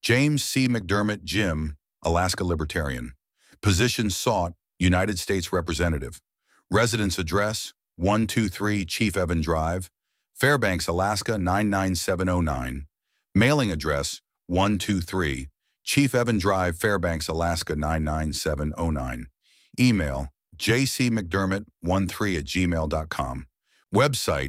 James C. McDermott, Jim, Alaska Libertarian. Position sought, United States Representative. Residence address, 123 Chief Evan Drive, Fairbanks, Alaska 99709. Mailing address, 123 Chief Evan Drive, Fairbanks, Alaska 99709. Email, jcmcdermott13@gmail.com. Website,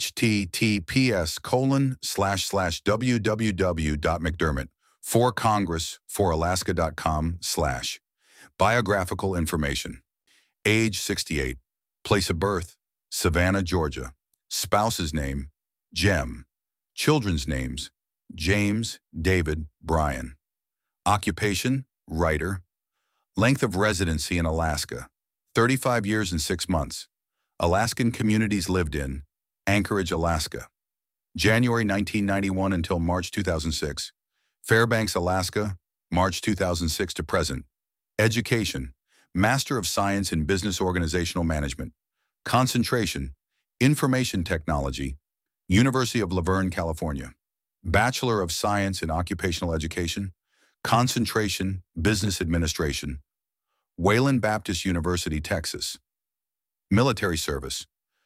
https://www.mcdermott4congress4alaska.com/. Biographical information. Age 68. Place of birth, Savannah, Georgia. Spouse's name, Jem. Children's names, James, David, Brian. Occupation, writer. Length of residency in Alaska, 35 years and 6 months. Alaskan communities lived in, Anchorage, Alaska. January 1991 until March 2006. Fairbanks, Alaska, March 2006 to present. Education, Master of Science in Business Organizational Management. Concentration, Information Technology, University of La Verne, California. Bachelor of Science in Occupational Education. Concentration, Business Administration. Wayland Baptist University, Texas. Military service,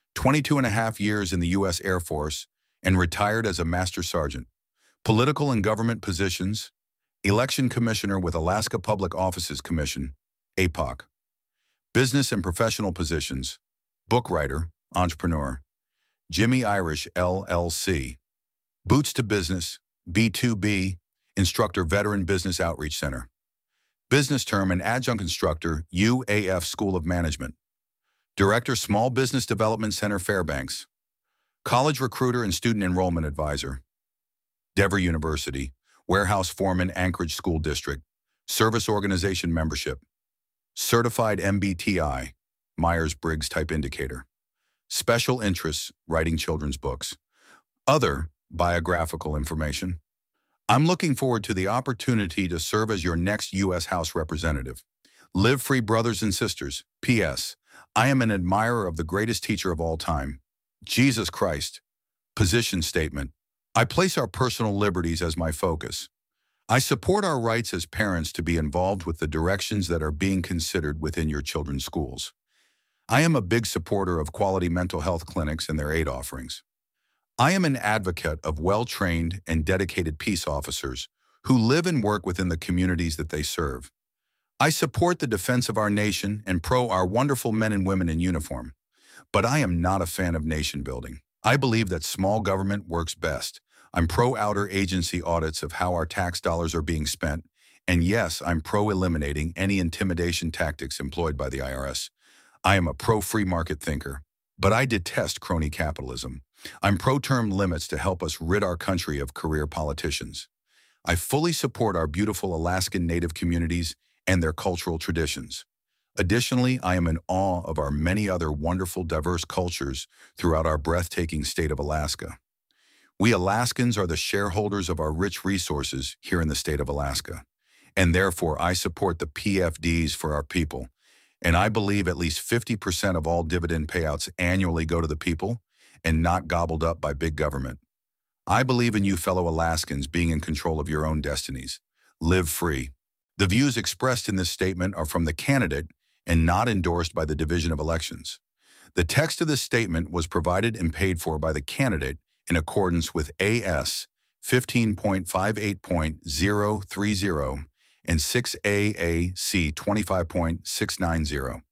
22 and a half years in the U.S. Air Force and retired as a Master Sergeant. Political and government positions, Election Commissioner with Alaska Public Offices Commission, APOC. Business and professional positions, book writer, entrepreneur, Jimmy Irish, LLC. Boots to Business, B2B, instructor, Veteran Business Outreach Center. Business term and adjunct instructor, UAF School of Management. Director, Small Business Development Center, Fairbanks. College recruiter and student enrollment advisor. Denver University. Warehouse foreman, Anchorage School District. Service organization membership. Certified MBTI, Myers-Briggs Type Indicator. Special interests, writing children's books. Other biographical information. I'm looking forward to the opportunity to serve as your next U.S. House Representative. Live free, brothers and sisters. P.S. I am an admirer of the greatest teacher of all time, Jesus Christ. Position statement. I place our personal liberties as my focus. I support our rights as parents to be involved with the directions that are being considered within your children's schools. I am a big supporter of quality mental health clinics and their aid offerings. I am an advocate of well-trained and dedicated peace officers who live and work within the communities that they serve. I support the defense of our nation and pro our wonderful men and women in uniform. But I am not a fan of nation building. I believe that small government works best. I'm pro outer agency audits of how our tax dollars are being spent. And yes, I'm pro eliminating any intimidation tactics employed by the IRS. I am a pro free market thinker, but I detest crony capitalism. I'm pro term limits to help us rid our country of career politicians. I fully support our beautiful Alaskan Native communities and their cultural traditions. Additionally, I am in awe of our many other wonderful, diverse cultures throughout our breathtaking state of Alaska. We Alaskans are the shareholders of our rich resources here in the state of Alaska, and therefore I support the PFDs for our people, and I believe at least 50% of all dividend payouts annually go to the people and not gobbled up by big government. I believe in you fellow Alaskans being in control of your own destinies. Live free. The views expressed in this statement are from the candidate and not endorsed by the Division of Elections. The text of this statement was provided and paid for by the candidate in accordance with AS 15.58.030 and 6 AAC 25.690.